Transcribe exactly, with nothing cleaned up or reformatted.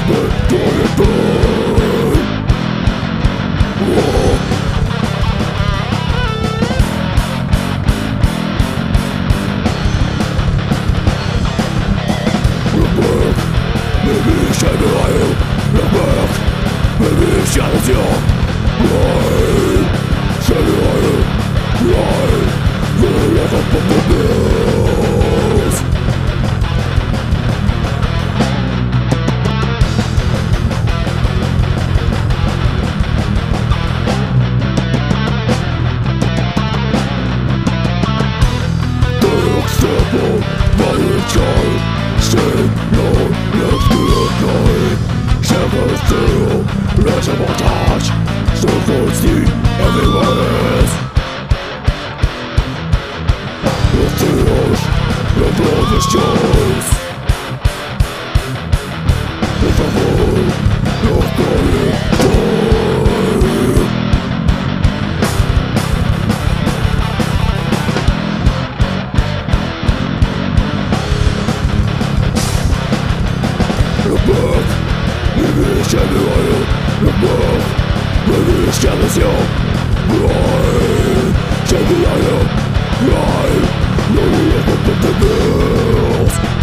Shadows your right, shadow right, you're like a bumblebee. Dark stable, violent child, say no, let's be a night. Shadows through, let's have a touch, so cold see everywhere is. The tears, the blood is choice. It's a world, no glory, joy. Look back, maybe it's shadow oil. Look back, maybe it's jealous, yo. Right, shadow oil. Right, no, look up at the girls.